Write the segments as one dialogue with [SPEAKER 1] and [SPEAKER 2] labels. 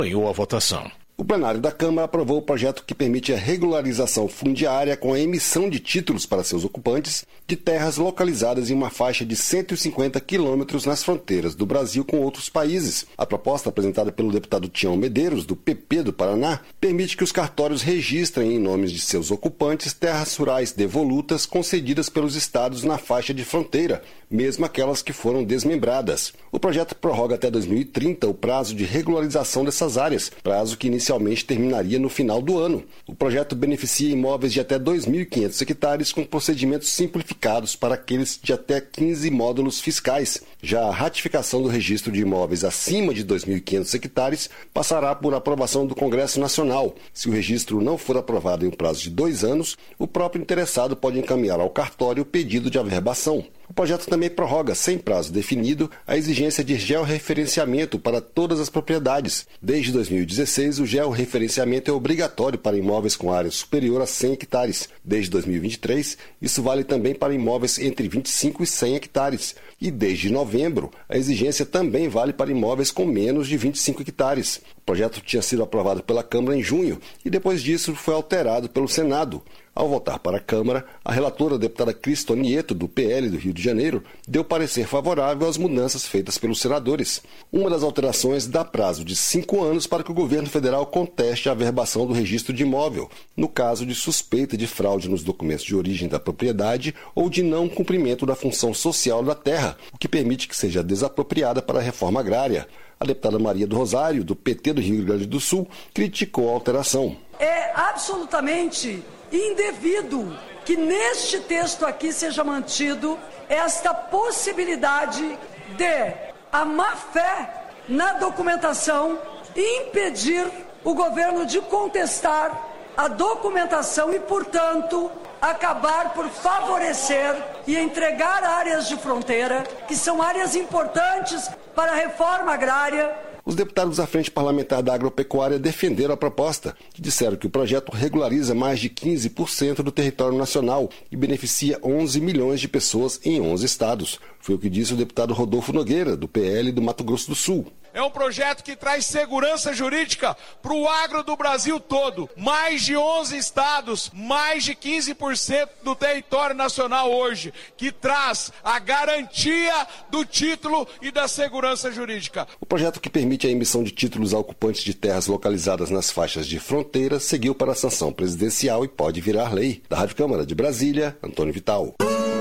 [SPEAKER 1] Ganhou a votação.
[SPEAKER 2] O plenário da Câmara aprovou o projeto que permite a regularização fundiária com a emissão de títulos para seus ocupantes de terras localizadas em uma faixa de 150 quilômetros nas fronteiras do Brasil com outros países. A proposta apresentada pelo deputado Tião Medeiros, do PP do Paraná, permite que os cartórios registrem em nomes de seus ocupantes terras rurais devolutas concedidas pelos estados na faixa de fronteira, mesmo aquelas que foram desmembradas. O projeto prorroga até 2030 o prazo de regularização dessas áreas, prazo que inicialmente terminaria no final do ano. O projeto beneficia imóveis de até 2.500 hectares com procedimentos simplificados para aqueles de até 15 módulos fiscais. Já a ratificação do registro de imóveis acima de 2.500 hectares passará por aprovação do Congresso Nacional. Se o registro não for aprovado em um prazo de 2 anos, o próprio interessado pode encaminhar ao cartório o pedido de averbação. O projeto também prorroga, sem prazo definido, a exigência de georreferenciamento para todas as propriedades. Desde 2016, o georreferenciamento é obrigatório para imóveis com área superior a 100 hectares. Desde 2023, isso vale também para imóveis entre 25 e 100 hectares. E desde novembro, a exigência também vale para imóveis com menos de 25 hectares. O projeto tinha sido aprovado pela Câmara em junho e depois disso foi alterado pelo Senado. Ao voltar para a Câmara, a relatora, a deputada Cristo Nieto, do PL do Rio de Janeiro, deu parecer favorável às mudanças feitas pelos senadores. Uma das alterações dá prazo de 5 anos para que o governo federal conteste a averbação do registro de imóvel, no caso de suspeita de fraude nos documentos de origem da propriedade ou de não cumprimento da função social da terra, o que permite que seja desapropriada para a reforma agrária. A deputada Maria do Rosário, do PT do Rio Grande do Sul, criticou a alteração.
[SPEAKER 3] É absolutamente indevido que neste texto aqui seja mantido esta possibilidade de a má-fé na documentação impedir o governo de contestar a documentação e, portanto, acabar por favorecer e entregar áreas de fronteira, que são áreas importantes para a reforma agrária.
[SPEAKER 2] Os deputados da Frente Parlamentar da Agropecuária defenderam a proposta, que disseram que o projeto regulariza mais de 15% do território nacional e beneficia 11 milhões de pessoas em 11 estados. Foi o que disse o deputado Rodolfo Nogueira, do PL do Mato Grosso do Sul.
[SPEAKER 4] É um projeto que traz segurança jurídica para o agro do Brasil todo. Mais de 11 estados, mais de 15% do território nacional hoje, que traz a garantia do título e da segurança jurídica.
[SPEAKER 2] O projeto que permite a emissão de títulos a ocupantes de terras localizadas nas faixas de fronteira seguiu para a sanção presidencial e pode virar lei. Da Rádio Câmara de Brasília, Antônio Vital.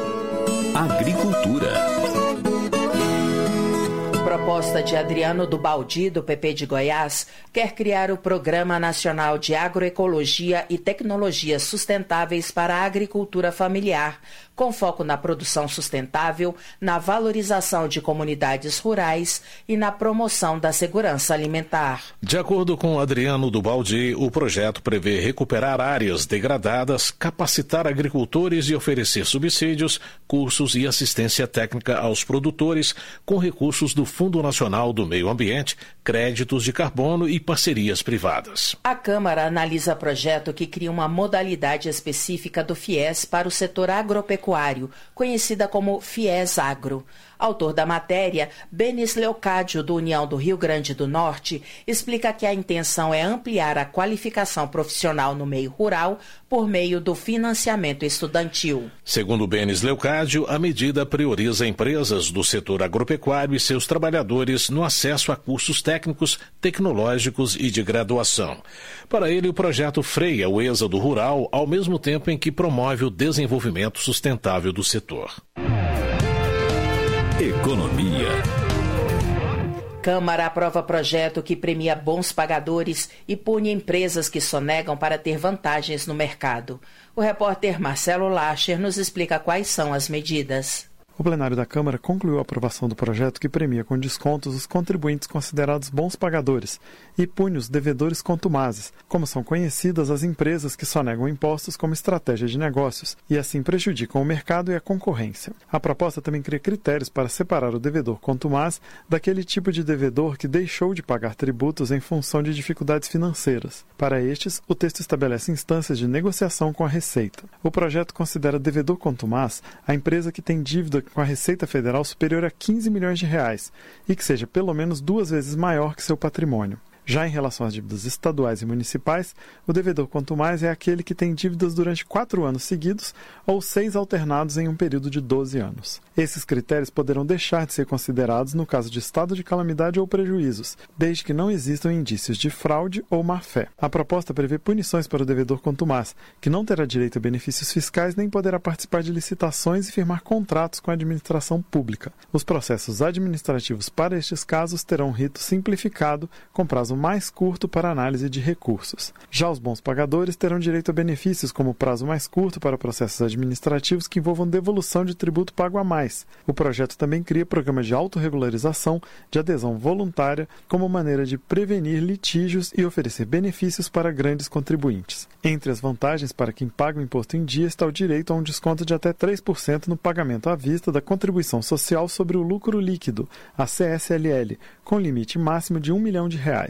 [SPEAKER 5] Agricultura.
[SPEAKER 6] Proposta de Adriano do Baldi, do PP de Goiás, quer criar o Programa Nacional de Agroecologia e Tecnologias Sustentáveis para a Agricultura Familiar, com foco na produção sustentável, na valorização de comunidades rurais e na promoção da segurança alimentar.
[SPEAKER 1] De acordo com Adriano do Baldi, o projeto prevê recuperar áreas degradadas, capacitar agricultores e oferecer subsídios, cursos e assistência técnica aos produtores com recursos do Fundo Nacional do Meio Ambiente, créditos de carbono e parcerias privadas.
[SPEAKER 6] A Câmara analisa projeto que cria uma modalidade específica do FIES para o setor agropecuário, conhecida como FIES Agro. Autor da matéria, Benis Leocádio, do União do Rio Grande do Norte, explica que a intenção é ampliar a qualificação profissional no meio rural por meio do financiamento estudantil.
[SPEAKER 1] Segundo Benis Leocádio, a medida prioriza empresas do setor agropecuário e seus trabalhadores no acesso a cursos técnicos, tecnológicos e de graduação. Para ele, o projeto freia o êxodo rural, ao mesmo tempo em que promove o desenvolvimento sustentável do setor.
[SPEAKER 5] Economia.
[SPEAKER 6] Câmara aprova projeto que premia bons pagadores e pune empresas que sonegam para ter vantagens no mercado. O repórter Marcelo Lacher nos explica quais são as medidas.
[SPEAKER 7] O plenário da Câmara concluiu a aprovação do projeto que premia com descontos os contribuintes considerados bons pagadores e pune os devedores contumazes, como são conhecidas as empresas que sonegam impostos como estratégia de negócios e assim prejudicam o mercado e a concorrência. A proposta também cria critérios para separar o devedor contumaz daquele tipo de devedor que deixou de pagar tributos em função de dificuldades financeiras. Para estes, o texto estabelece instâncias de negociação com a Receita. O projeto considera devedor contumaz a empresa que tem dívida com a Receita Federal superior a 15 milhões de reais e que seja pelo menos 2 vezes maior que seu patrimônio. Já em relação às dívidas estaduais e municipais, o devedor quanto mais é aquele que tem dívidas durante 4 anos seguidos ou 6 alternados em um período de 12 anos. Esses critérios poderão deixar de ser considerados no caso de estado de calamidade ou prejuízos, desde que não existam indícios de fraude ou má-fé. A proposta prevê punições para o devedor contumaz, que não terá direito a benefícios fiscais nem poderá participar de licitações e firmar contratos com a administração pública. Os processos administrativos para estes casos terão um rito simplificado, com prazo mais curto para análise de recursos. Já os bons pagadores terão direito a benefícios como prazo mais curto para processos administrativos que envolvam devolução de tributo pago a mais. O projeto também cria programa de autorregularização de adesão voluntária como maneira de prevenir litígios e oferecer benefícios para grandes contribuintes. Entre as vantagens para quem paga o imposto em dia está o direito a um desconto de até 3% no pagamento à vista da contribuição social sobre o lucro líquido, a CSLL, com limite máximo de R$1 milhão.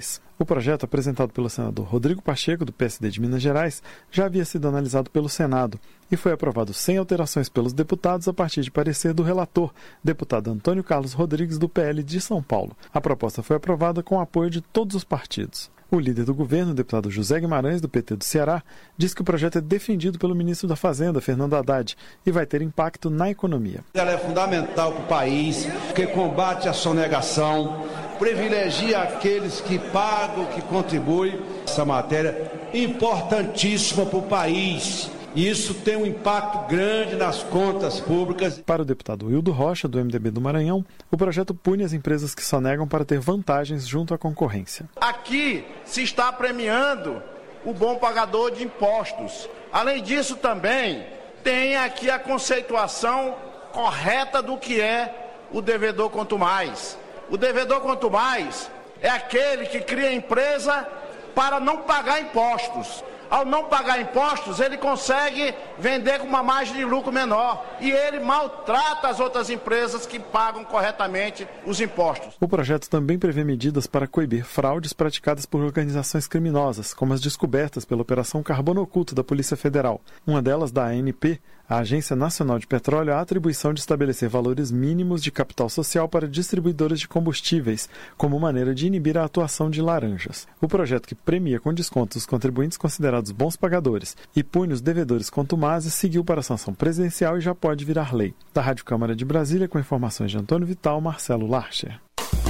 [SPEAKER 7] O projeto, apresentado pelo senador Rodrigo Pacheco, do PSD de Minas Gerais, já havia sido analisado pelo Senado e foi aprovado sem alterações pelos deputados a partir de parecer do relator, deputado Antônio Carlos Rodrigues, do PL de São Paulo. A proposta foi aprovada com o apoio de todos os partidos. O líder do governo, o deputado José Guimarães, do PT do Ceará, diz que o projeto é defendido pelo ministro da Fazenda, Fernando Haddad, e vai ter impacto na economia.
[SPEAKER 5] Ela é fundamental para o país, porque combate a sonegação, privilegia aqueles que pagam, que contribuem. Essa matéria é importantíssima para o país. E isso tem um impacto grande nas contas públicas.
[SPEAKER 7] Para o deputado Wildo Rocha, do MDB do Maranhão, o projeto pune as empresas que sonegam para ter vantagens junto à concorrência.
[SPEAKER 8] Aqui se está premiando o bom pagador de impostos. Além disso, também tem aqui a conceituação correta do que é o devedor quanto mais. O devedor quanto mais é aquele que cria empresa para não pagar impostos. Ao não pagar impostos, ele consegue vender com uma margem de lucro menor e ele maltrata as outras empresas que pagam corretamente os impostos.
[SPEAKER 7] O projeto também prevê medidas para coibir fraudes praticadas por organizações criminosas, como as descobertas pela Operação Carbono Oculto da Polícia Federal. Uma delas da ANP, a Agência Nacional de Petróleo, a atribuição de estabelecer valores mínimos de capital social para distribuidoras de combustíveis, como maneira de inibir a atuação de laranjas. O projeto, que premia com descontos os contribuintes considerados bons pagadores e pune os devedores contumazes, seguiu para a sanção presidencial e já pode virar lei. Da Rádio Câmara de Brasília, com informações de Antônio Vital, Marcelo Larcher.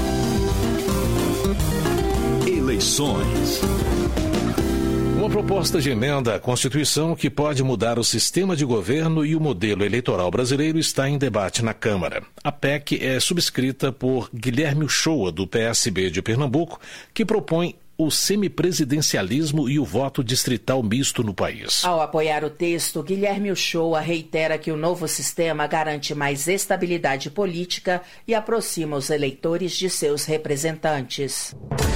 [SPEAKER 1] Eleições. Uma proposta de emenda à Constituição que pode mudar o sistema de governo e o modelo eleitoral brasileiro está em debate na Câmara. A PEC é subscrita por Guilherme Uchoa, do PSB de Pernambuco, que propõe o semipresidencialismo e o voto distrital misto no país.
[SPEAKER 6] Ao apoiar o texto, Guilherme Uchoa reitera que o novo sistema garante mais estabilidade política e aproxima os eleitores de seus representantes.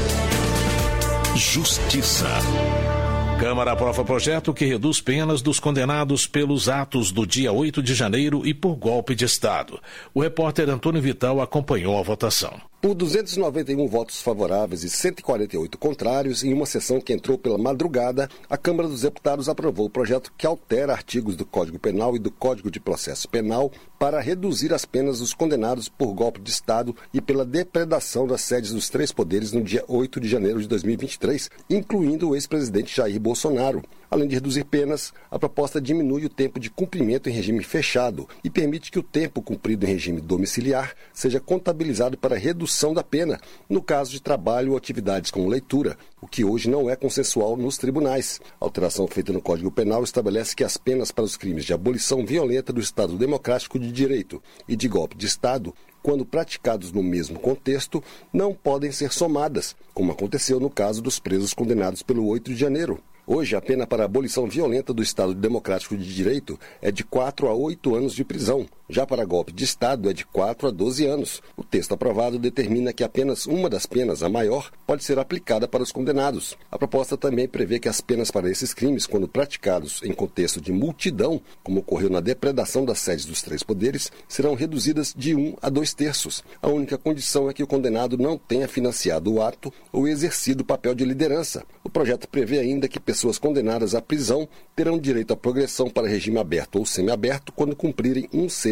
[SPEAKER 1] Justiça. Câmara aprova projeto que reduz penas dos condenados pelos atos do dia 8 de janeiro e por golpe de Estado. O repórter Antônio Vital acompanhou a votação.
[SPEAKER 2] Por 291 votos favoráveis e 148 contrários, em uma sessão que entrou pela madrugada, a Câmara dos Deputados aprovou o projeto que altera artigos do Código Penal e do Código de Processo Penal para reduzir as penas dos condenados por golpe de Estado e pela depredação das sedes dos 3 poderes no dia 8 de janeiro de 2023, incluindo o ex-presidente Jair Bolsonaro. Além de reduzir penas, a proposta diminui o tempo de cumprimento em regime fechado e permite que o tempo cumprido em regime domiciliar seja contabilizado para redução da pena, no caso de trabalho ou atividades como leitura, o que hoje não é consensual nos tribunais. A alteração feita no Código Penal estabelece que as penas para os crimes de abolição violenta do Estado Democrático de Direito e de golpe de Estado, quando praticados no mesmo contexto, não podem ser somadas, como aconteceu no caso dos presos condenados pelo 8 de janeiro. Hoje, a pena para a abolição violenta do Estado Democrático de Direito é de 4 a 8 anos de prisão. Já para golpe de Estado é de 4 a 12 anos. O texto aprovado determina que apenas uma das penas, a maior, pode ser aplicada para os condenados. A proposta também prevê que as penas para esses crimes, quando praticados em contexto de multidão, como ocorreu na depredação das sedes dos 3 poderes, serão reduzidas de 1 a 2/3. A única condição é que o condenado não tenha financiado o ato ou exercido o papel de liderança. O projeto prevê ainda que pessoas condenadas à prisão terão direito à progressão para regime aberto ou semiaberto quando cumprirem 1/6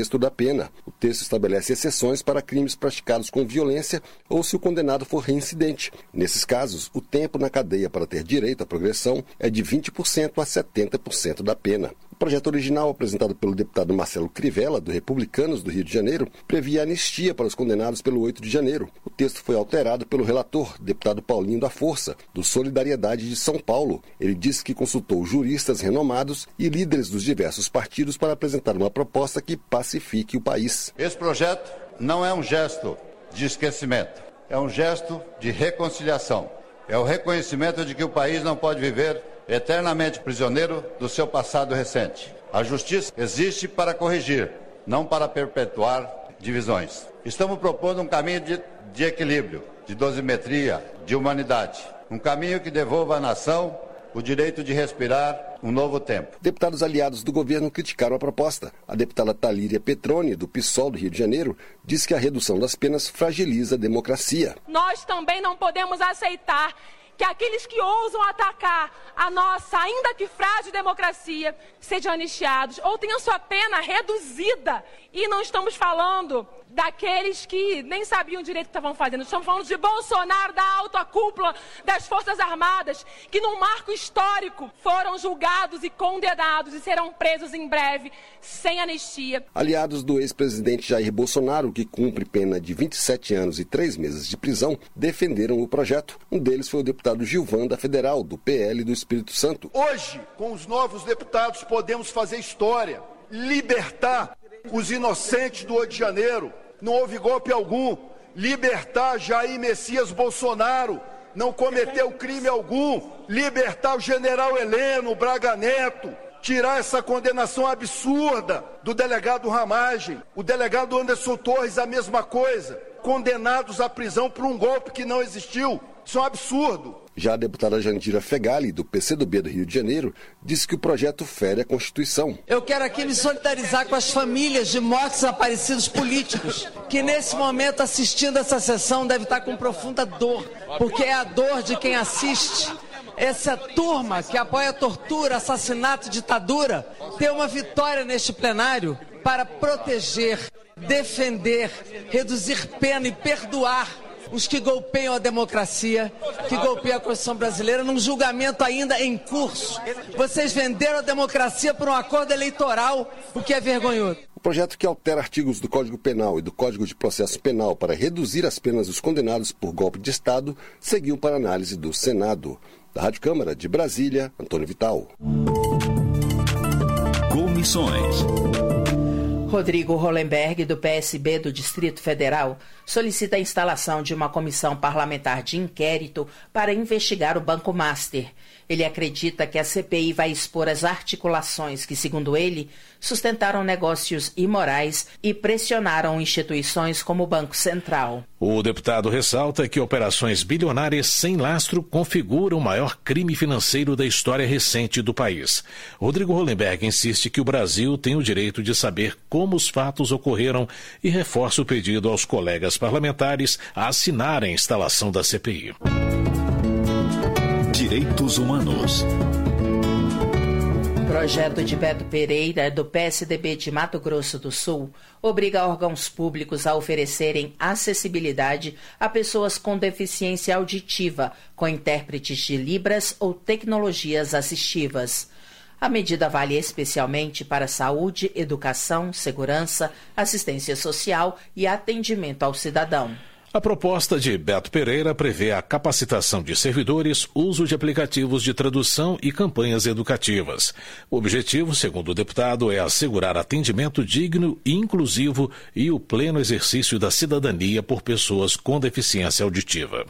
[SPEAKER 2] 1/6 da pena. O texto estabelece exceções para crimes praticados com violência ou se o condenado for reincidente. Nesses casos, o tempo na cadeia para ter direito à progressão é de 20% a 70% da pena. O projeto original, apresentado pelo deputado Marcelo Crivella, do Republicanos do Rio de Janeiro, previa anistia para os condenados pelo 8 de janeiro. O texto foi alterado pelo relator, deputado Paulinho da Força, do Solidariedade de São Paulo. Ele disse que consultou juristas renomados e líderes dos diversos partidos para apresentar uma proposta que pacifique o país.
[SPEAKER 9] Esse projeto não é um gesto de esquecimento, é um gesto de reconciliação. É o reconhecimento de que o país não pode viver eternamente prisioneiro do seu passado recente. A justiça existe para corrigir, não para perpetuar divisões. Estamos propondo um caminho de equilíbrio, de dosimetria, de humanidade. Um caminho que devolva à nação o direito de respirar um novo tempo.
[SPEAKER 2] Deputados aliados do governo criticaram a proposta. A deputada Talíria Petroni, do PSOL do Rio de Janeiro, disse que a redução das penas fragiliza a democracia.
[SPEAKER 10] Nós também não podemos aceitar que aqueles que ousam atacar a nossa, ainda que frágil democracia, sejam anistiados ou tenham sua pena reduzida. E não estamos falando daqueles que nem sabiam direito o que estavam fazendo. Estamos falando de Bolsonaro, da alta cúpula das Forças Armadas, que num marco histórico foram julgados e condenados e serão presos em breve, sem anistia.
[SPEAKER 2] Aliados do ex-presidente Jair Bolsonaro, que cumpre pena de 27 anos e 3 meses de prisão, defenderam o projeto. Um deles foi o deputado Gilvan, da Federal, do PL do Espírito Santo.
[SPEAKER 11] Hoje, com os novos deputados, podemos fazer história, libertar os inocentes do 8 de janeiro. Não houve golpe algum. Libertar Jair Messias Bolsonaro, não cometeu crime algum. Libertar o general Heleno Braga Neto. Tirar essa condenação absurda do delegado Ramagem. O delegado Anderson Torres, a mesma coisa. Condenados à prisão por um golpe que não existiu. Isso é um absurdo.
[SPEAKER 2] Já a deputada Jandira Fegali, do PCdoB do Rio de Janeiro, disse que o projeto fere a Constituição.
[SPEAKER 12] Eu quero aqui me solidarizar com as famílias de mortos desaparecidos políticos, que nesse momento, assistindo essa sessão, deve estar com profunda dor, porque é a dor de quem assiste. Essa turma que apoia a tortura, assassinato, ditadura, ter uma vitória neste plenário para proteger, defender, reduzir pena e perdoar os que golpeiam a democracia, que golpeiam a Constituição brasileira, num julgamento ainda em curso. Vocês venderam a democracia por um acordo eleitoral, o que é vergonhoso.
[SPEAKER 2] O projeto, que altera artigos do Código Penal e do Código de Processo Penal para reduzir as penas dos condenados por golpe de Estado, seguiu para análise do Senado. Da Rádio Câmara de Brasília, Antônio Vital.
[SPEAKER 13] Comissões.
[SPEAKER 6] Rodrigo Hollenberg, do PSB do Distrito Federal, solicita a instalação de uma comissão parlamentar de inquérito para investigar o Banco Master. Ele acredita que a CPI vai expor as articulações que, segundo ele, sustentaram negócios imorais e pressionaram instituições como o Banco Central.
[SPEAKER 1] O deputado ressalta que operações bilionárias sem lastro configuram o maior crime financeiro da história recente do país. Rodrigo Hollenberg insiste que o Brasil tem o direito de saber como os fatos ocorreram e reforça o pedido aos colegas parlamentares a assinarem a instalação da CPI.
[SPEAKER 13] Direitos Humanos.
[SPEAKER 6] Projeto de Beto Pereira, do PSDB de Mato Grosso do Sul, obriga órgãos públicos a oferecerem acessibilidade a pessoas com deficiência auditiva, com intérpretes de Libras ou tecnologias assistivas. A medida vale especialmente para saúde, educação, segurança, assistência social e atendimento ao cidadão.
[SPEAKER 1] A proposta de Beto Pereira prevê a capacitação de servidores, uso de aplicativos de tradução e campanhas educativas. O objetivo, segundo o deputado, é assegurar atendimento digno e inclusivo e o pleno exercício da cidadania por pessoas com deficiência auditiva.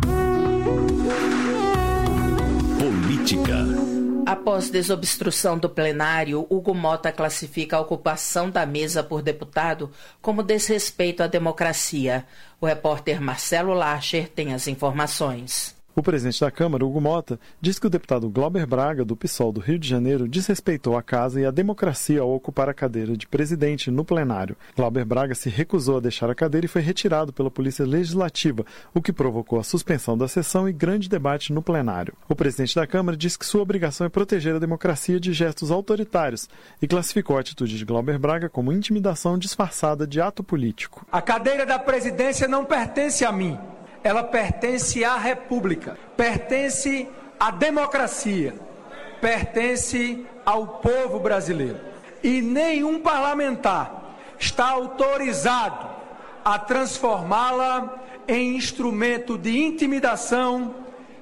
[SPEAKER 13] Política.
[SPEAKER 6] Após desobstrução do plenário, Hugo Mota classifica a ocupação da mesa por deputado como desrespeito à democracia. O repórter Marcelo Larcher tem as informações.
[SPEAKER 7] O presidente da Câmara, Hugo Mota, diz que o deputado Glauber Braga, do PSOL do Rio de Janeiro, desrespeitou a casa e a democracia ao ocupar a cadeira de presidente no plenário. Glauber Braga se recusou a deixar a cadeira e foi retirado pela Polícia Legislativa, o que provocou a suspensão da sessão e grande debate no plenário. O presidente da Câmara diz que sua obrigação é proteger a democracia de gestos autoritários e classificou a atitude de Glauber Braga como intimidação disfarçada de ato político.
[SPEAKER 14] A cadeira da presidência não pertence a mim. Ela pertence à República, pertence à democracia, pertence ao povo brasileiro. E nenhum parlamentar está autorizado a transformá-la em instrumento de intimidação,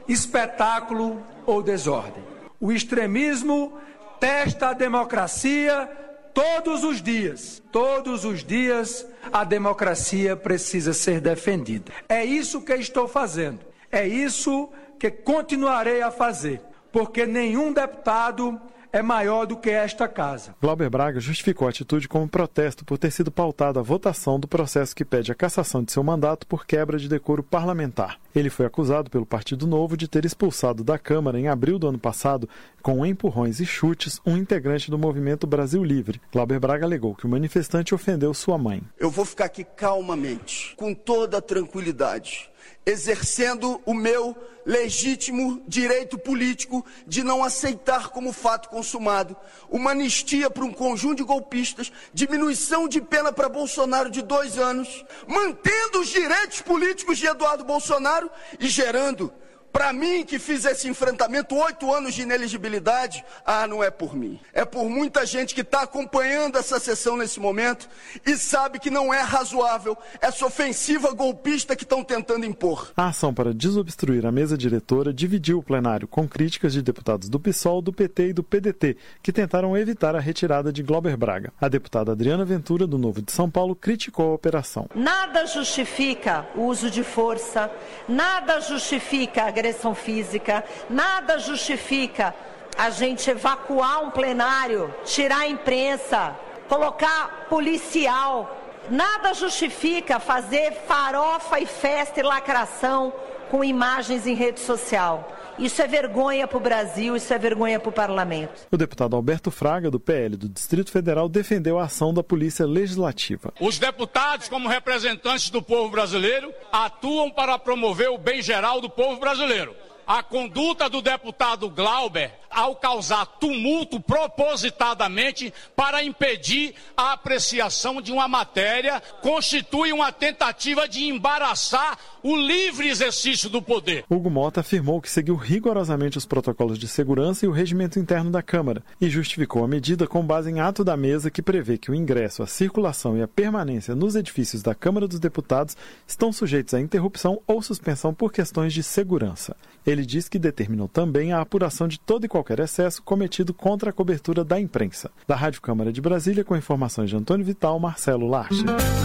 [SPEAKER 14] espetáculo ou desordem. O extremismo testa a democracia todos os dias. Todos os dias a democracia precisa ser defendida. É isso que estou fazendo. É isso que continuarei a fazer. Porque nenhum deputado é maior do que esta casa.
[SPEAKER 7] Glauber Braga justificou a atitude como protesto por ter sido pautada a votação do processo que pede a cassação de seu mandato por quebra de decoro parlamentar. Ele foi acusado pelo Partido Novo de ter expulsado da Câmara em abril do ano passado, com empurrões e chutes, um integrante do movimento Brasil Livre. Glauber Braga alegou que o manifestante ofendeu sua mãe.
[SPEAKER 15] Eu vou ficar aqui calmamente, com toda a tranquilidade, exercendo o meu legítimo direito político de não aceitar como fato consumado uma anistia para um conjunto de golpistas, diminuição de pena para Bolsonaro de 2 anos, mantendo os direitos políticos de Eduardo Bolsonaro e gerando, para mim que fiz esse enfrentamento, 8 anos de inelegibilidade. Não é por mim. É por muita gente que está acompanhando essa sessão nesse momento e sabe que não é razoável essa ofensiva golpista que estão tentando impor.
[SPEAKER 7] A ação para desobstruir a mesa diretora dividiu o plenário com críticas de deputados do PSOL, do PT e do PDT, que tentaram evitar a retirada de Glauber Braga. A deputada Adriana Ventura, do Novo de São Paulo, criticou a operação.
[SPEAKER 16] Nada justifica o uso de força, nada justifica a agressão física, nada justifica a gente evacuar um plenário, tirar a imprensa, colocar policial, nada justifica fazer farofa e festa e lacração com imagens em rede social. Isso é vergonha para o Brasil, isso é vergonha para o parlamento.
[SPEAKER 7] O deputado Alberto Fraga, do PL do Distrito Federal, defendeu a ação da Polícia Legislativa.
[SPEAKER 17] Os deputados, como representantes do povo brasileiro, atuam para promover o bem geral do povo brasileiro. A conduta do deputado Glauber, ao causar tumulto propositadamente para impedir a apreciação de uma matéria, constitui uma tentativa de embaraçar o livre exercício do poder.
[SPEAKER 7] Hugo Mota afirmou que seguiu rigorosamente os protocolos de segurança e o regimento interno da Câmara e justificou a medida com base em ato da mesa que prevê que o ingresso, a circulação e a permanência nos edifícios da Câmara dos Deputados estão sujeitos à interrupção ou suspensão por questões de segurança. Ele diz que determinou também a apuração de todo e qualquer excesso cometido contra a cobertura da imprensa. Da Rádio Câmara de Brasília, com informações de Antônio Vital, Marcelo Larche.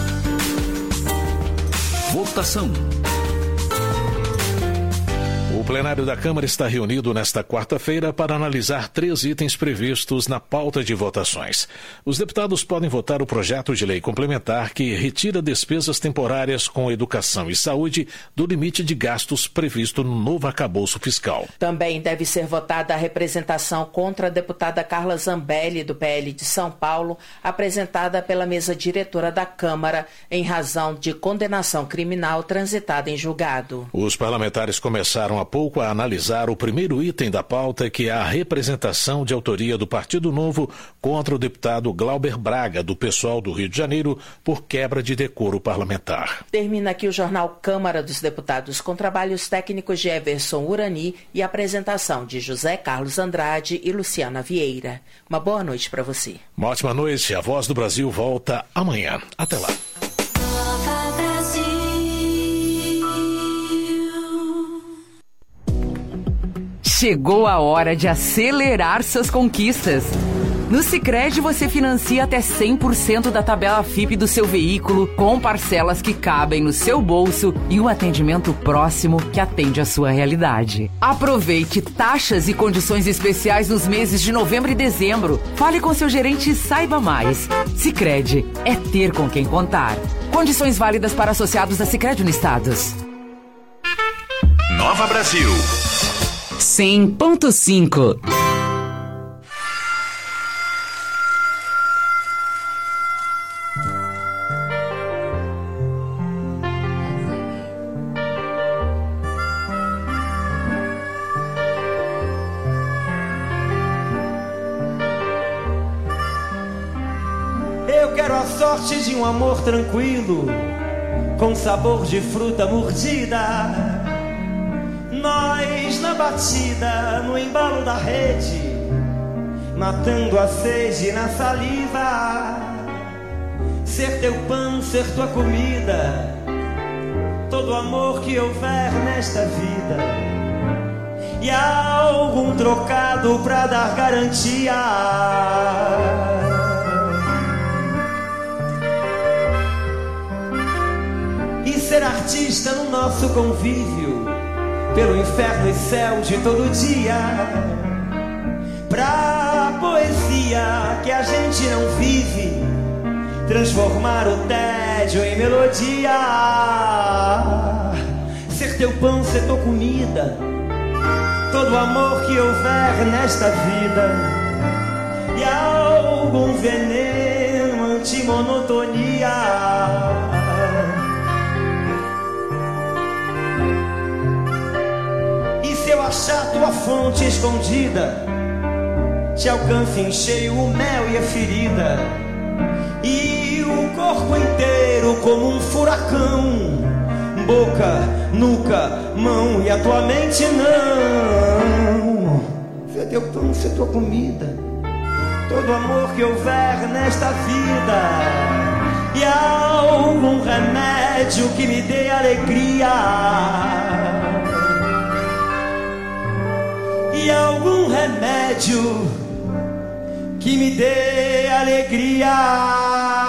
[SPEAKER 13] Votação.
[SPEAKER 1] O plenário da Câmara está reunido nesta quarta-feira para analisar 3 itens previstos na pauta de votações. Os deputados podem votar o projeto de lei complementar que retira despesas temporárias com educação e saúde do limite de gastos previsto no novo arcabouço fiscal.
[SPEAKER 6] Também deve ser votada a representação contra a deputada Carla Zambelli, do PL de São Paulo, apresentada pela mesa diretora da Câmara em razão de condenação criminal transitada em julgado.
[SPEAKER 1] Os parlamentares começaram há pouco a analisar o primeiro item da pauta, que é a representação de autoria do Partido Novo contra o deputado Glauber Braga, do PSOL do Rio de Janeiro, por quebra de decoro parlamentar.
[SPEAKER 6] Termina aqui o jornal Câmara dos Deputados, com trabalhos técnicos de Everson Urani e apresentação de José Carlos Andrade e Luciana Vieira. Uma boa noite para você.
[SPEAKER 1] Uma ótima noite. A Voz do Brasil volta amanhã. Até lá.
[SPEAKER 18] Chegou a hora de acelerar suas conquistas. No Sicredi você financia até 100% da tabela FIPE do seu veículo, com parcelas que cabem no seu bolso e um atendimento próximo que atende à sua realidade. Aproveite taxas e condições especiais nos meses de novembro e dezembro. Fale com seu gerente e saiba mais. Sicredi é ter com quem contar. Condições válidas para associados a Sicredi Unistados.
[SPEAKER 13] Nova Brasil.
[SPEAKER 18] 100.5.
[SPEAKER 19] Eu quero a sorte de um amor tranquilo, com sabor de fruta mordida. Nós na batida, no embalo da rede, matando a sede na saliva. Ser teu pão, ser tua comida, todo amor que houver nesta vida. E algum trocado pra dar garantia. E ser artista no nosso convívio, pelo inferno e céu de todo dia, pra poesia que a gente não vive, transformar o tédio em melodia. Ser teu pão, ser tua comida, todo amor que houver nesta vida. E algum veneno, antimonotonia. Eu achar tua fonte escondida, te alcance em cheio o mel e a ferida, e o corpo inteiro como um furacão, boca, nuca, mão e a tua mente não. Ser teu pão, ser tua comida, todo amor que houver nesta vida. E algum remédio que me dê alegria. E algum remédio que me dê alegria.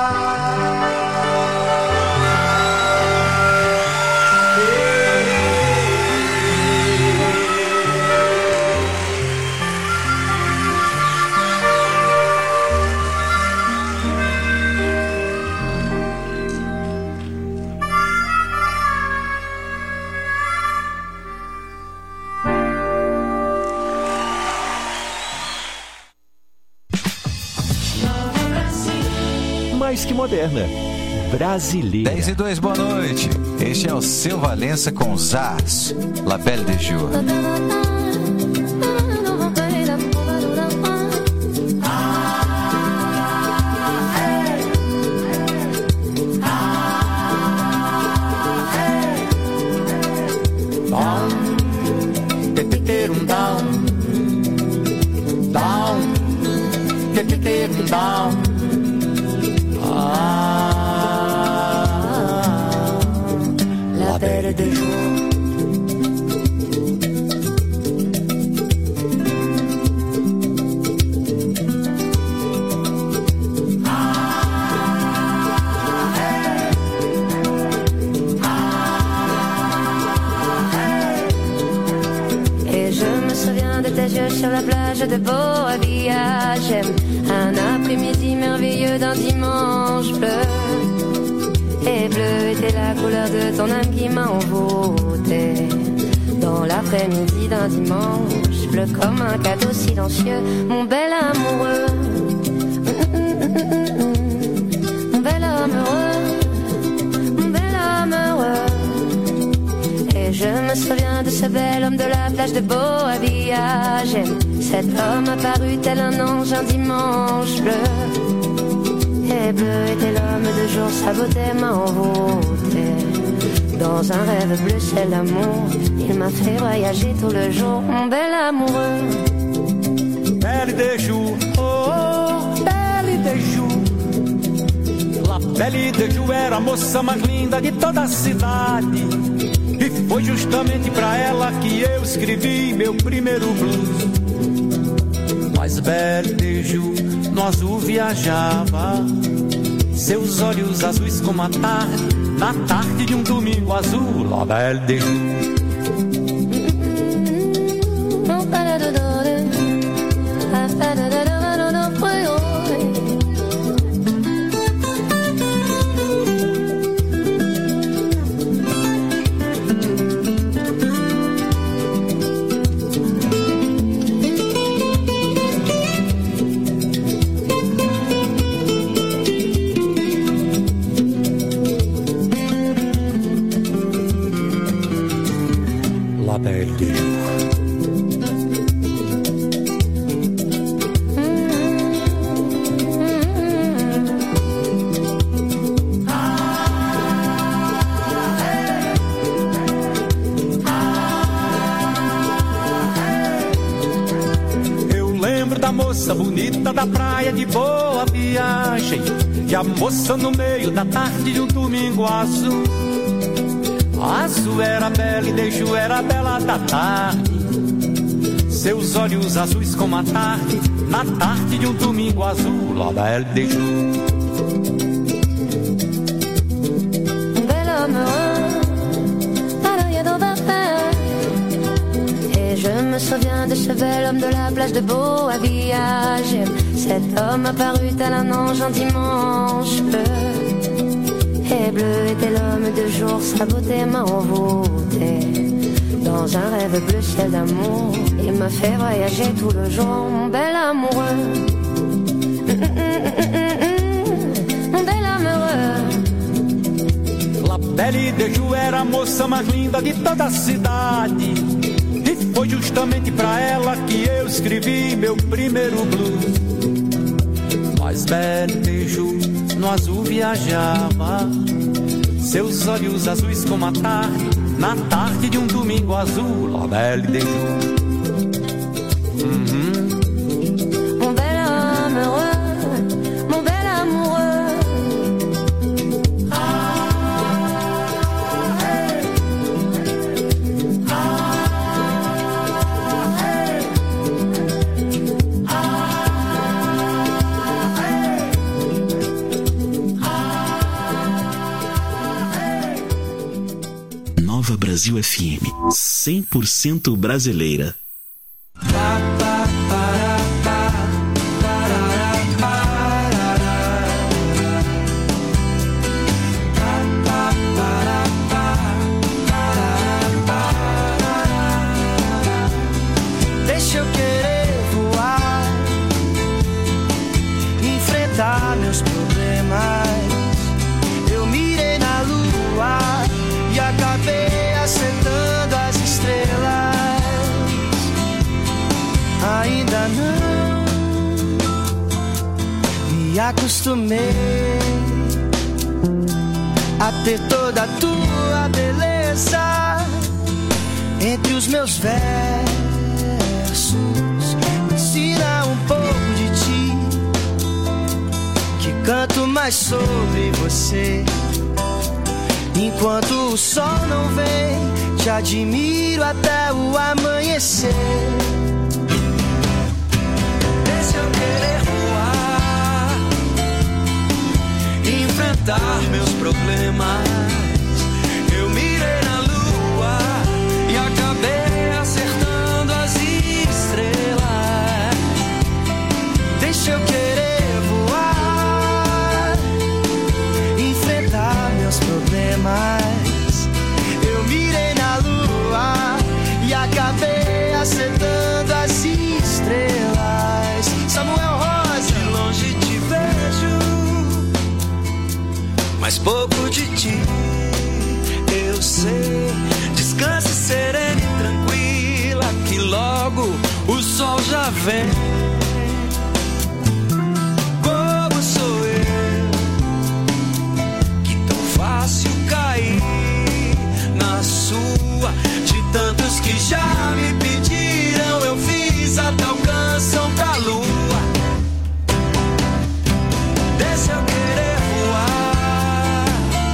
[SPEAKER 20] Mais que moderna, brasileira.
[SPEAKER 21] 10:02, boa noite. Este é o Seu Valença com Zaz, La Belle de Jour.
[SPEAKER 22] La Belle de Jour.
[SPEAKER 23] Et je me souviens de tes yeux sur la plage de Boavia. J'aime un après-midi merveilleux d'un dimanche bleu. Et bleu était la couleur de ton âme qui m'a envoûté. Dans l'après-midi d'un dimanche bleu comme un cadeau silencieux. Mon bel amoureux, mon bel amoureux, mon bel amoureux. Et je me souviens de ce bel homme de la plage de Boavia. J'aime cet homme apparu tel un ange un dimanche bleu. Et bleu était l'homme de jour, sa beauté m'a envoûté. Dans un rêve bleu, c'est l'amour. Il m'a fait voyager tout le jour, mon bel amoureux.
[SPEAKER 24] Belle de jour, oh, Belle de jour. La Belle de jour era a moça mais linda de toda a cidade. E foi justamente pra ela que eu escrevi meu primeiro blues. Mas Belle de jour no azul viajava, seus olhos azuis como a tarde, na tarde de um domingo azul. La Belle de jour. lembro da moça bonita da praia de Boa Viagem, e a moça no meio da tarde de um domingo azul. Azul era bela e Deju era bela da tarde, seus olhos azuis como a tarde, na tarde de um domingo azul. La belle Deju.
[SPEAKER 23] Un bel homme heureux, pas de rien d'autre à faire. Et je me souviens de ce bel homme de la plage de Boa Viagem. Cet homme apparut tel un ange un dimanche bleu. Et bleu était l'homme de jour, sa beauté m'a envoûté dans un rêve bleu ciel d'amour. Il m'a fait voyager tout le jour, mon bel amoureux. Mon bel amoureux.
[SPEAKER 24] La belle Deju era a moça mais linda de toda a cidade, e foi justamente pra ela que eu escrevi meu primeiro blues. Mas belle Deju no azul viajava, seus olhos azuis como a tarde, na tarde de um domingo azul. La belle Deju.
[SPEAKER 23] Mon bel homme heureux, mon bel amoureux.
[SPEAKER 3] Nova Brasil FM, 100% brasileira.
[SPEAKER 19] Deixa eu querer voar, enfrentar meus problemas. Eu mirei na lua e acabei acertando as estrelas. Ainda não me acostumei a ter toda a tua beleza entre os meus versos. Me ensina um pouco de ti, que canto mais sobre você. Enquanto o sol não vem, te admiro até o amanhecer. Deixa eu querer voar, enfrentar meus problemas. Eu mirei na lua e acabei acertando as estrelas. Deixa eu querer voar, enfrentar meus problemas. Eu mirei na lua e acabei acertando as estrelas. Samuel Rosa, de longe te vejo, mas pouco de ti eu sei. Descanse serena e tranquila, que logo o sol já vem. Como sou eu, que tão fácil cair na sua. De tantos que já me pediram, eu fiz até o canção pra lua. Deixa eu querer voar,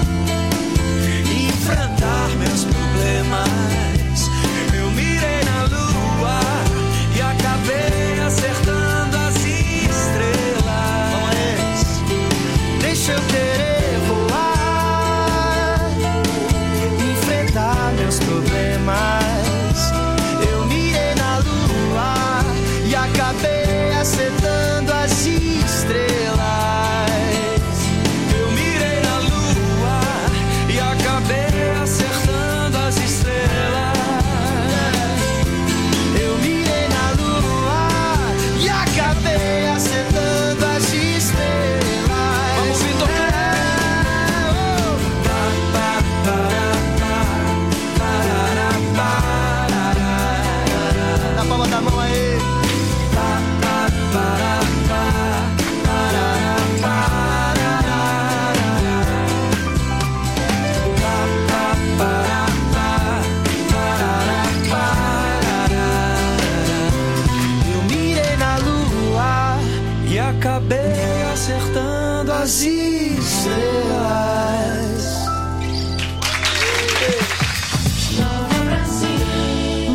[SPEAKER 19] enfrentar meus problemas. Eu mirei na lua e acabei acertando as estrelas. Deixa eu querer voar, enfrentar meus problemas.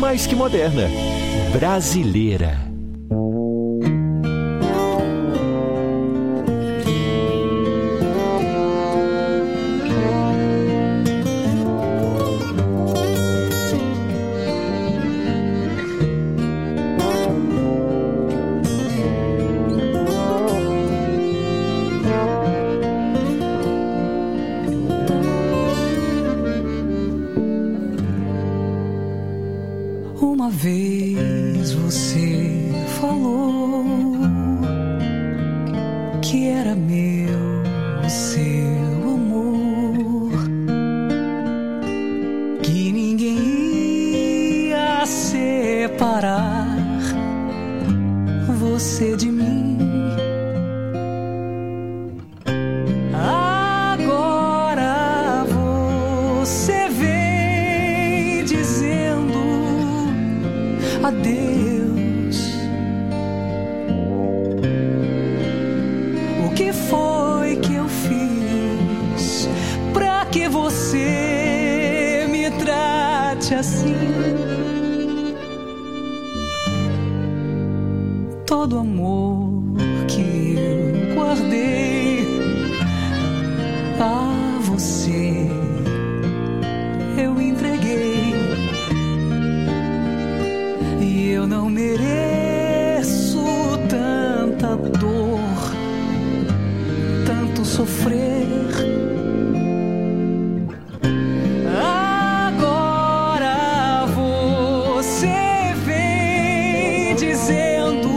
[SPEAKER 20] mais que moderna. Brasileira.
[SPEAKER 4] Uma vez você falou que era meu o seu amor, que ninguém ia separar você de mim. Agora você vem dizendo adeus. O que foi que eu fiz pra que você me trate assim? Todo amor que eu guardei a você eu entreguei. E eu não mereço tanta dor, tanto sofrer. Agora você vem dizendo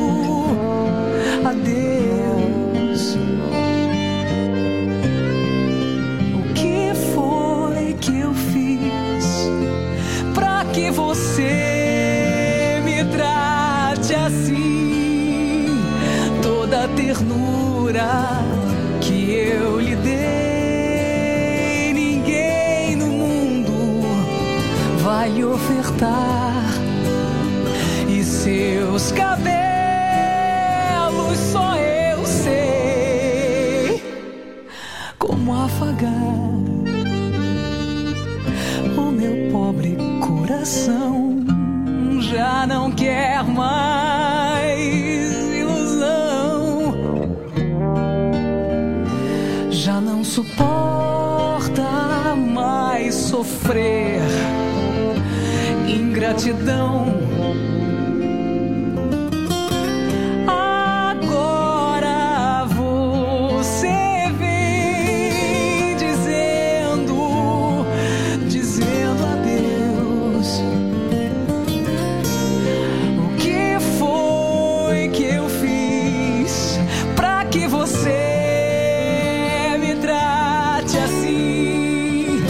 [SPEAKER 4] adeus. O que foi que eu fiz pra que você me trate assim? Toda a ternura que eu lhe dei, ninguém no mundo vai lhe ofertar. E seus cabelos só eu sei como afagar o meu pobre coração. Já não quer mais ilusão, já não suporta mais sofrer ingratidão. Agora você vem dizendo adeus. O que foi que eu fiz pra que você me trate assim?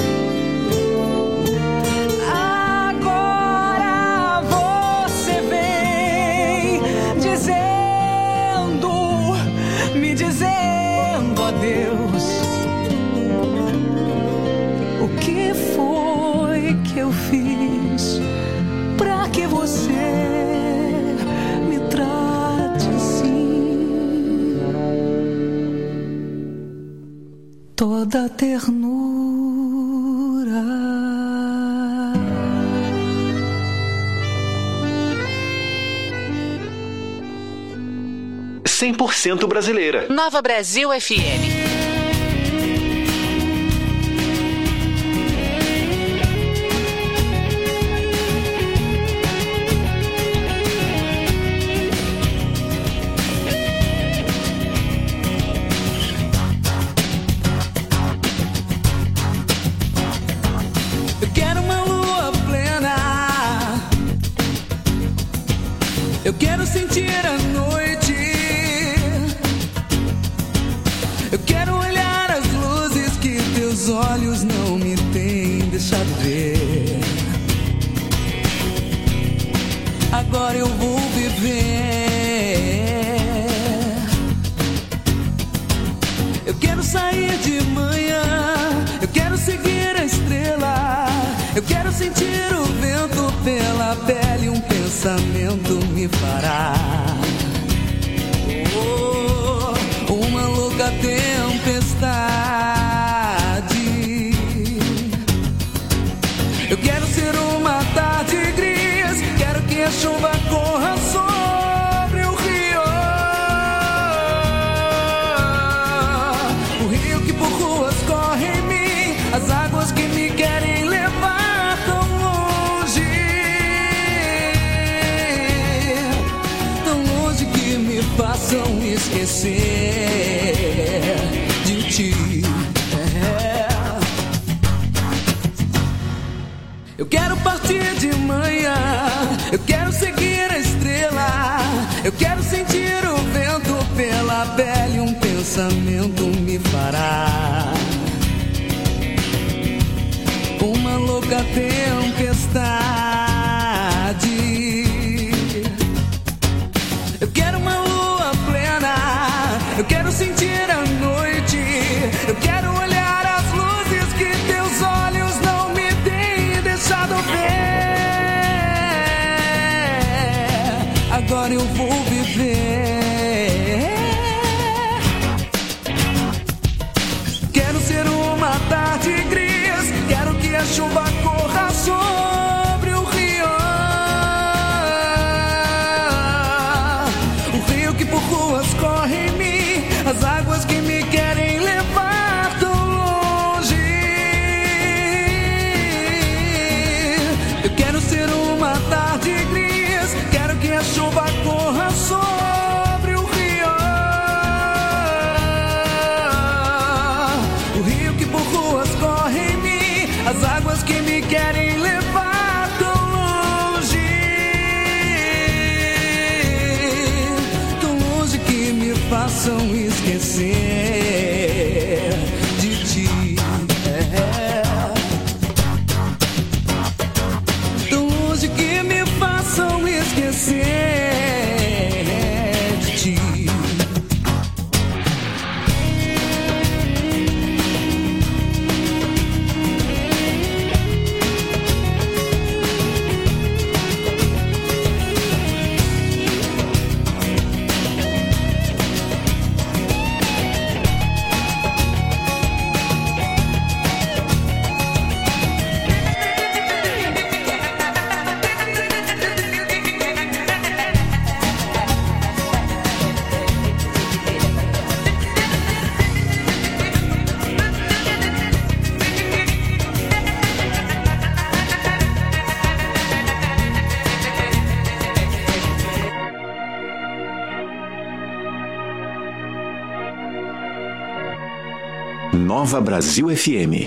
[SPEAKER 4] Agora você vem me dizendo adeus. O que foi que eu fiz pra que você me trate assim? Toda ternura.
[SPEAKER 20] 100% brasileira.
[SPEAKER 18] Nova Brasil FM.
[SPEAKER 4] Eu quero uma lua plena, eu quero sentir a noite, eu quero olhar as luzes que teus olhos não me têm deixado ver. Agora eu vou viver. Eu quero sair de manhã, eu quero seguir a estrela, eu quero sentir o vento pela pele, um pensamento me fará uma louca tempestade. Eu quero ser uma tarde gris corra sobre o rio. O rio que por ruas corre em mim, as águas que me querem levar tão longe que me façam esquecer de ti. Eu quero partir de manhã, eu quero seguir a estrela, eu quero sentir o vento pela pele, um pensamento me fará uma louca tempestade. Eu quero uma lua plena, eu quero sentir a noite, eu quero olhar as luzes que teus olhos não me têm deixado ver. Agora eu vou viver. Quero ser uma tarde gris, quero que a chuva corra sobre o rio. O rio que por ruas corre em mim, as águas que me querem levar tão longe. Eu quero ser uma tarde gris, quero que a chuva corra sobre o rio. O rio que por ruas corre em mim, as águas que me querem levar tão longe que me façam esquecer de ti. Tão longe que me façam esquecer de ti.
[SPEAKER 20] Nova Brasil FM.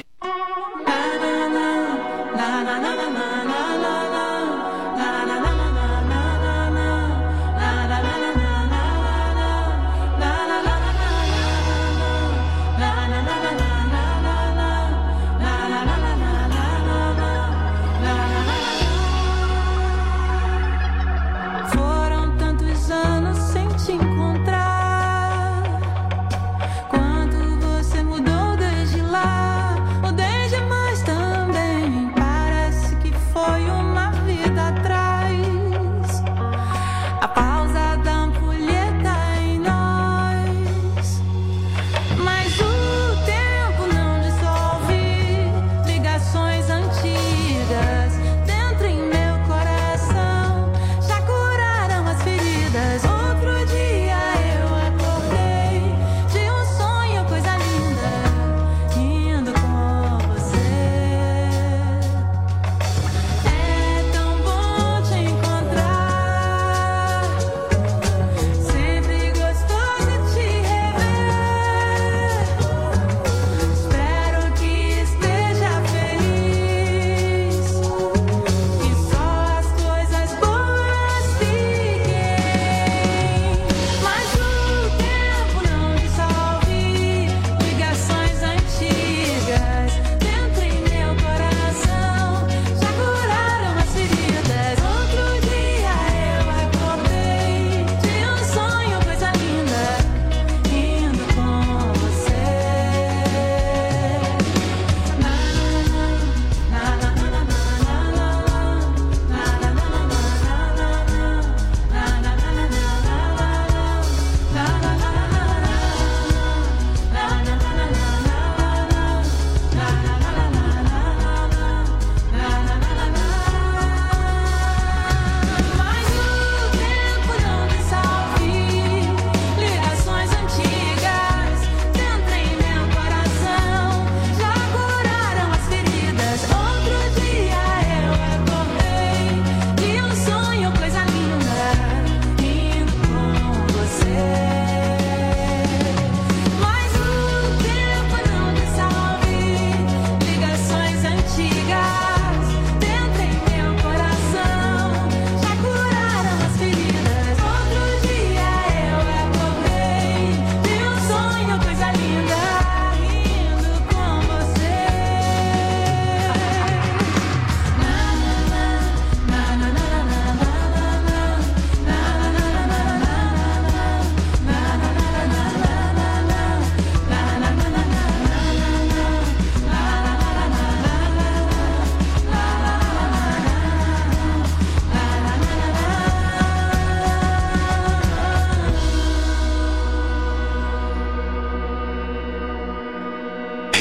[SPEAKER 5] Foram tantos anos sem te encontrar. Quanto você mudou desde lá.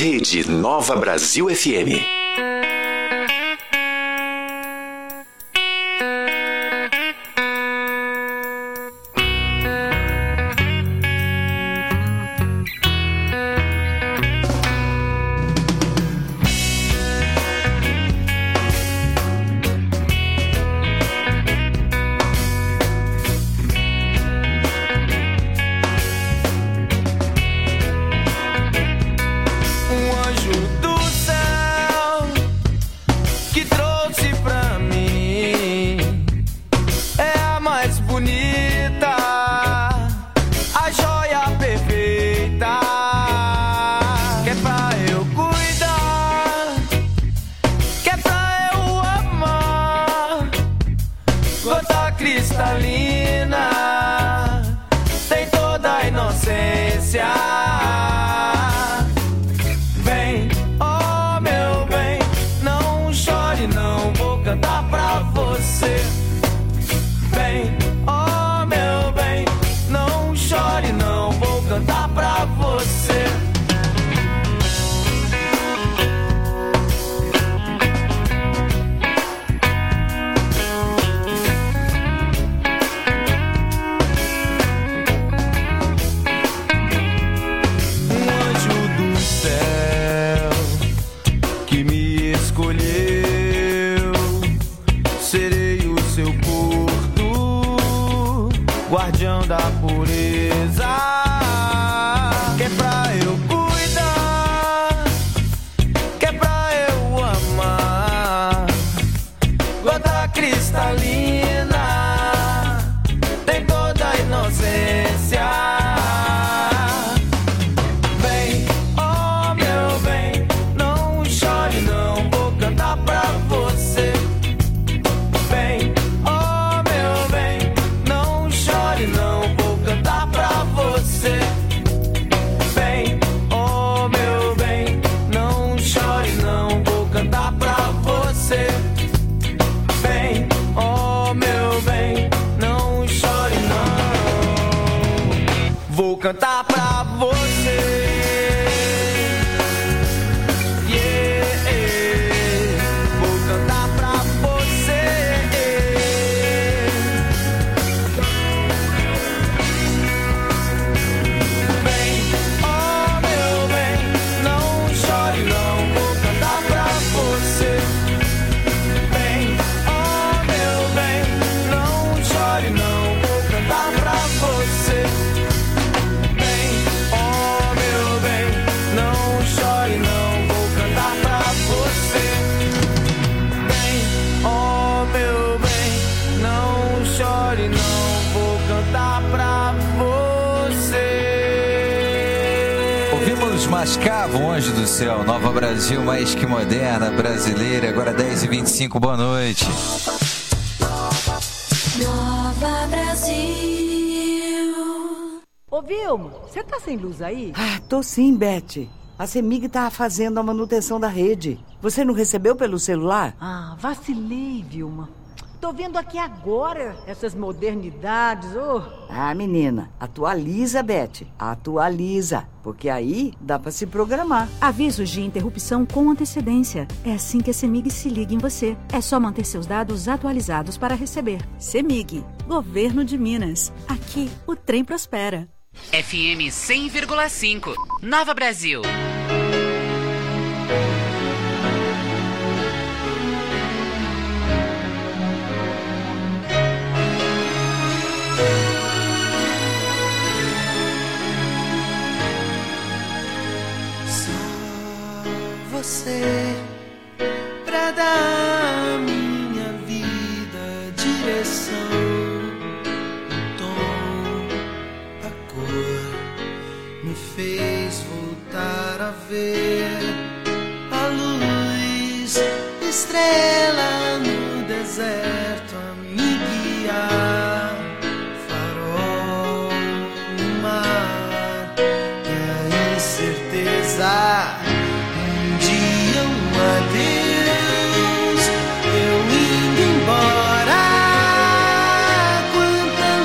[SPEAKER 20] Rede Nova Brasil FM.
[SPEAKER 4] Cantar pra você. Vou cantar pra você. Bem, oh meu bem, não chore não. Vou cantar pra você. Bem, oh meu bem, não chore não. Vou cantar pra você.
[SPEAKER 21] Mascavo, um anjo do céu, Nova Brasil, mais que moderna, brasileira, agora 10h25, boa noite.
[SPEAKER 23] Nova Brasil.
[SPEAKER 8] Ô Vilma, você tá sem luz aí?
[SPEAKER 9] Ah, tô sim, Beth. A CEMIG tá fazendo a manutenção da rede. Você não recebeu pelo celular?
[SPEAKER 8] Ah, vacilei, Vilma. Tô vendo aqui agora essas modernidades,
[SPEAKER 9] Ah, menina, atualiza, Beth. Atualiza, porque aí dá pra se programar.
[SPEAKER 10] Avisos de interrupção com antecedência. É assim que a CEMIG se liga em você. É só manter seus dados atualizados para receber. CEMIG, Governo de Minas. Aqui, o trem prospera.
[SPEAKER 18] FM 100,5. Nova Brasil.
[SPEAKER 4] Você pra dar à minha vida direção, o tom, a cor me fez voltar a ver a luz, estrela no deserto a me guiar, farol no mar e a incerteza. Adeus, eu indo embora. Quanta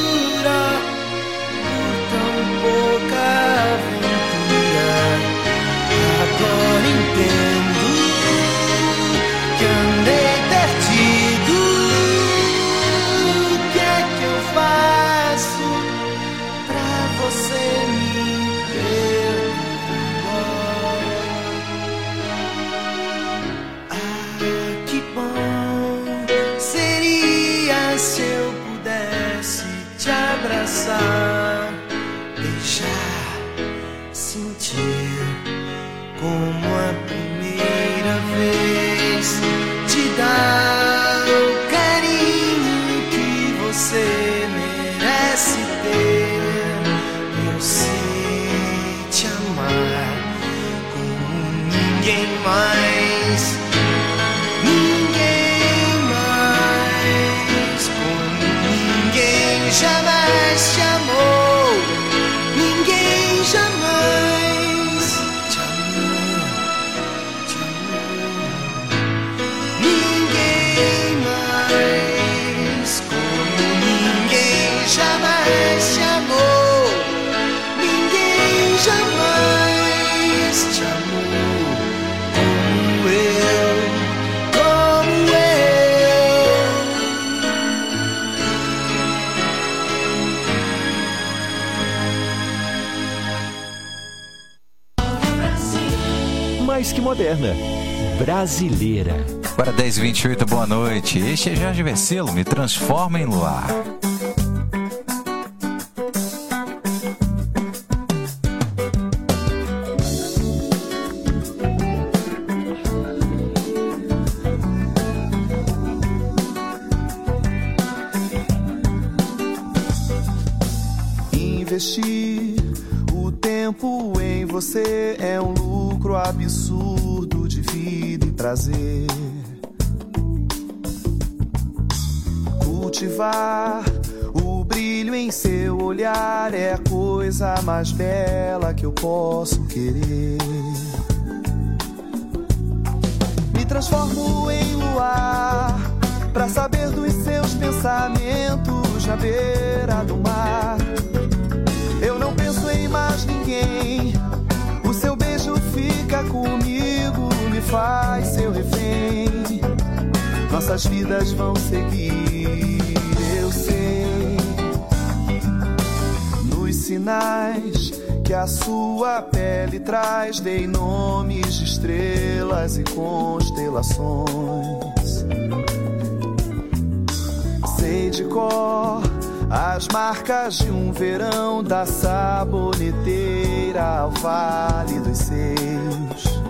[SPEAKER 4] loucura por tão pouca aventura.
[SPEAKER 2] abraçar, deixar, sentir como a primeira vez, te dar o carinho que você merece ter. Eu sei te amar como ninguém mais, ninguém mais, como ninguém jamais te amou, ninguém jamais te amou, ninguém mais, como ninguém jamais te amou, ninguém jamais te amou, como eu, como eu.
[SPEAKER 11] Mais que moderna, brasileira.
[SPEAKER 21] Agora 10h28, boa noite. Este é Jorge Versilo, Me Transforma em Luar.
[SPEAKER 2] Investir o tempo em você é um lucro absurdo de vida e prazer. Cultivar o brilho em seu olhar é a coisa mais bela que eu posso querer. Me transformo em luar pra saber dos seus pensamentos na beira do mar. Eu não penso em mais ninguém. O seu beijo fica comigo, me faz seu refém. Nossas vidas vão seguir, eu sei. Nos sinais que a sua pele traz, dei nomes de estrelas e constelações. Sei de cor as marcas de um verão, da saboneteira ao Vale dos Seios.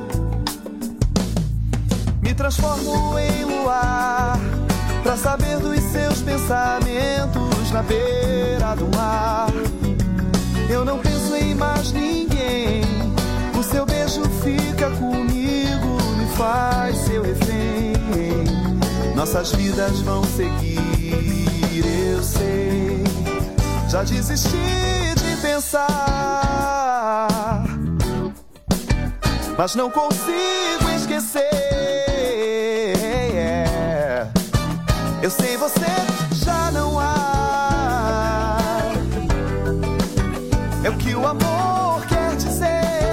[SPEAKER 2] Me transformo em luar pra saber dos seus pensamentos na beira do mar. Eu não penso em mais ninguém. O seu beijo fica comigo, me faz seu refém. Nossas vidas vão seguir, eu sei. Já desisti de pensar, mas não consigo esquecer. Eu sei, você já não há. É o que o amor quer dizer.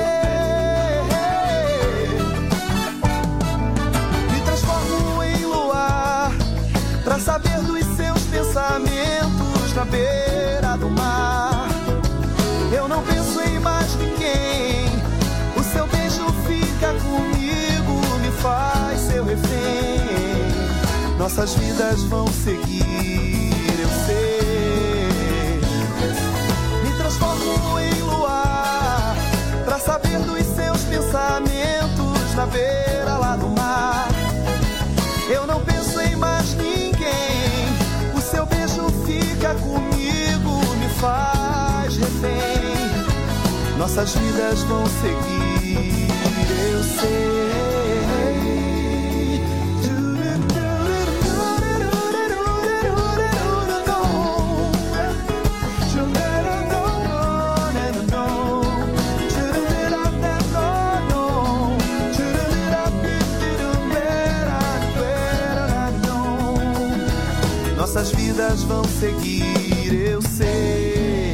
[SPEAKER 2] Me transformo em luar pra saber dos seus pensamentos na beira do mar. Eu não penso em mais ninguém. O seu beijo fica comigo, me faz seu refém. Nossas vidas vão seguir, eu sei. Me transformo em luar pra saber dos seus pensamentos na beira lá do mar. Eu não penso em mais ninguém. O seu beijo fica comigo, me faz refém. Nossas vidas vão seguir, eu sei. Nossas vidas vão seguir, eu sei.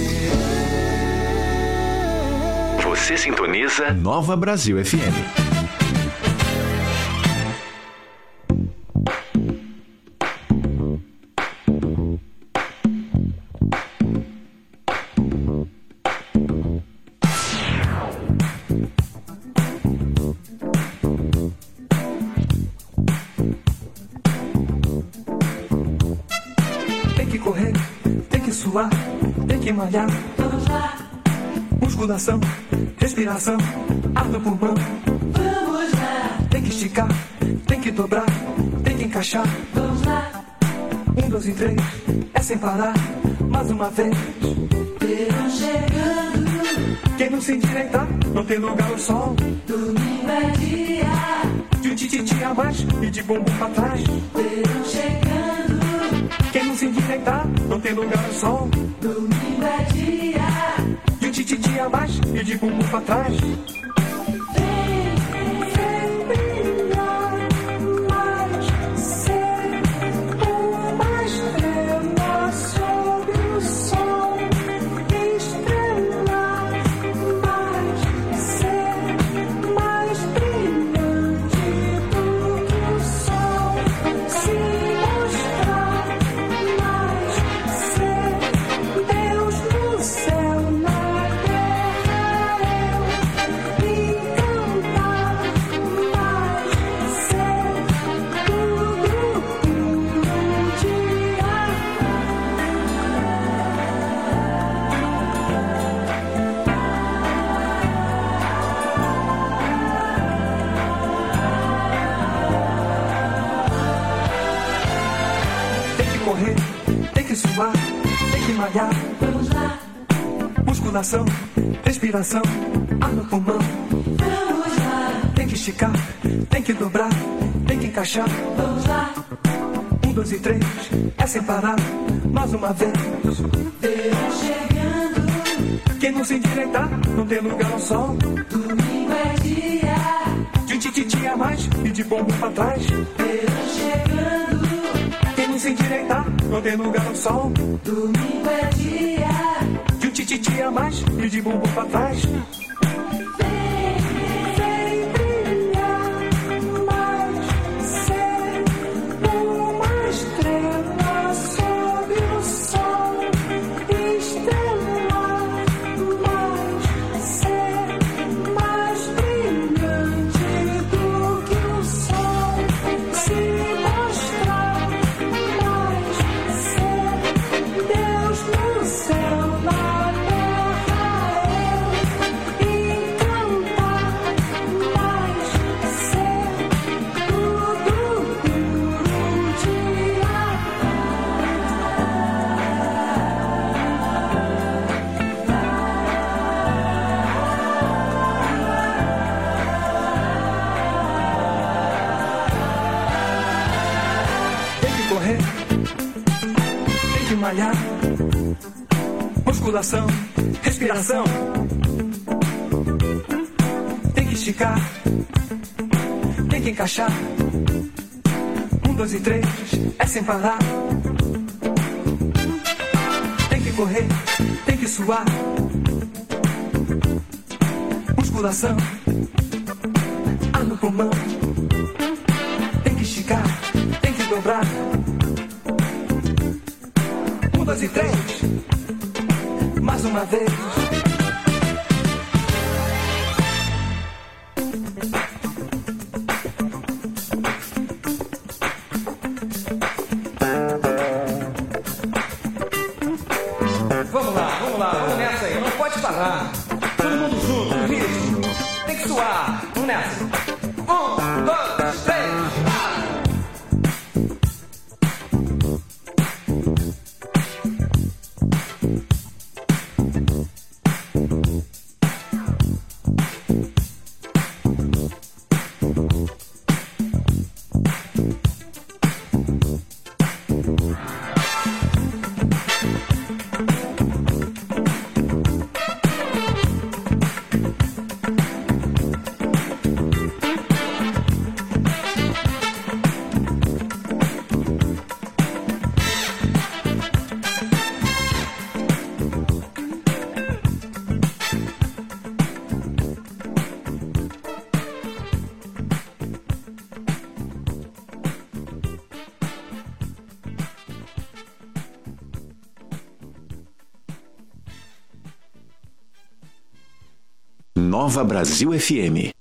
[SPEAKER 20] Você sintoniza
[SPEAKER 11] Nova Brasil FM.
[SPEAKER 2] tem que suar, tem que malhar. Vamos lá. Musculação, respiração, ar no pulmão. Vamos lá. Tem que esticar, tem que dobrar, tem que encaixar. Vamos lá. 1, 2 e 3, é sem parar, mais uma vez. Verão chegando. Quem não se endireitar, não tem lugar ao sol. Domingo é dia de um tititi a mais e de bumbum pra trás. Verão chegando. Quem não se endireitar, não tem lugar ao sol. Domingo é dia de um tititi a mais e de bumbum pra trás. Tem que malhar, vamos lá. Musculação, respiração, ar no pulmão. Vamos lá. Tem que esticar, tem que dobrar, tem que encaixar. Vamos lá. 1, 2 e 3, é sem parar, mais uma vez. Verão chegando. Quem não se endireitar, não tem lugar ao sol. Domingo é dia de um tititi a mais e de bumbum pra trás. Verão chegando. Quem não se endireitar, não tem lugar ao sol. Domingo é dia de um tititi a mais e de bumbum pra trás. Malhar, musculação, respiração. Tem que esticar, tem que encaixar. 1, 2 e 3, é sem parar. Tem que correr, tem que suar. Musculação, ar no pulmão. Tem que esticar, tem que dobrar. 1, 2 e 3, mais uma vez.
[SPEAKER 12] Vamos lá, vamos nessa aí, não pode parar. Todo mundo junto, no ritmo. Tem que suar, vamos nessa. 1, 2, 3,
[SPEAKER 3] Nova Brasil FM.